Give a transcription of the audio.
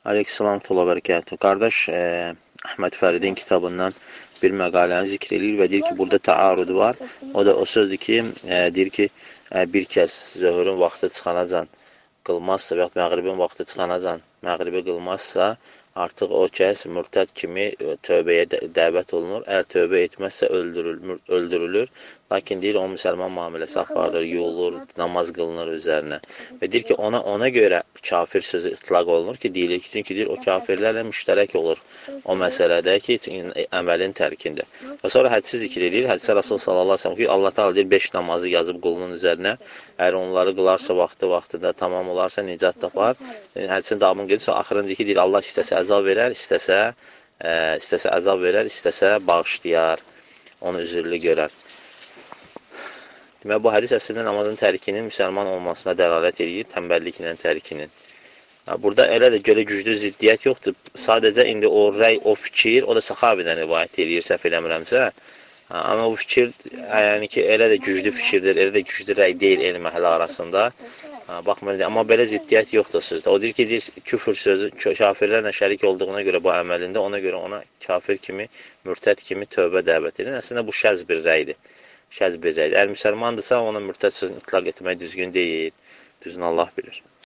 Aleykümselam və bərəkətuhu. Qardaş, Əhməd Fəridin kitabından bir məqaləni zikr edir və deyir ki, burada təarud var. O da o sözdür ki, deyir ki, bir kəs zöhrün vaxtı çıxanacan qılmazsa və ya məğribin vaxtı çıxanacan məğribi qılmazsa, artıq o kəs mürtəd kimi tövbəyə dəvət olunur. Əgər tövbə etməzsə öldürülür. Lakin deyir, o müsəlman müamiləsi aparılır, yuyulur, namaz qılınır üzərinə. Və deyir ki, ona görə kafir sözü itlaq olunur ki, deyilir ki, çünki deyir, o kafirlərlə müştərək olur o məsələdə ki, əməlin tərkində. Və sonra hədisi zikr edir. Hədisə Rasul sallallahu aleyhi ve sellem ki, Allah Teala deyir, 5 namazı yazıb qulunun üzərinə. Əgər onları qılarsa, vaxtında tamam olarsa, nicat tapar. Hədisin davamını gedirsə, axırında deyir, Allah istəsə əzab verər, istəsə əzab verər, istəsə bağışlayar, onu üzürlü görər. Demək, bu hədis əslində namazın tərkinin müsəlman olmasına dəlalət edir, tənbəlliklə tərkinin. Burada elə də görə güclü ziddiyyət yoxdur. Sadəcə indi o rəy, o fikir, o da Səxabidən rivayət edir, səhv eləmirəmsə. Amma bu fikir, yəni ki, elə də güclü fikirdir, elə də güclü rəy deyil elm əhli arasında. Baxmayın, amma belə ziddiyyət yoxdur sözdə. O deyir ki, küfür sözü kafirlərlə şərik olduğuna görə bu əməlində, ona görə ona kafir kimi, mürtəd kimi tövbə dəvət edir. Əslində bu şəz bir rəydir. Şəz bir rəydir. Əgər müsəlmandırsa, ona mürtəd sözünü itlaq etmək düzgün deyil. Düzün Allah bilir.